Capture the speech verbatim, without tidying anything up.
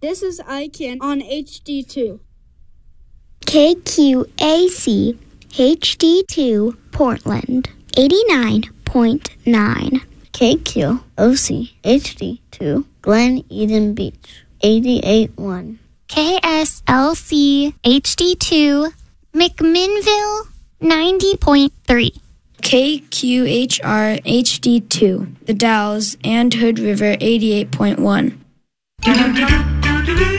This is iCan on H D two. K Q A C H D two Portland, eighty-nine point nine. K Q O C H D two Glen Eden Beach, eighty-eight point one. K S L C H D two McMinnville, ninety point three. K Q H R H D two The Dalles and Hood River, eighty-eight point one.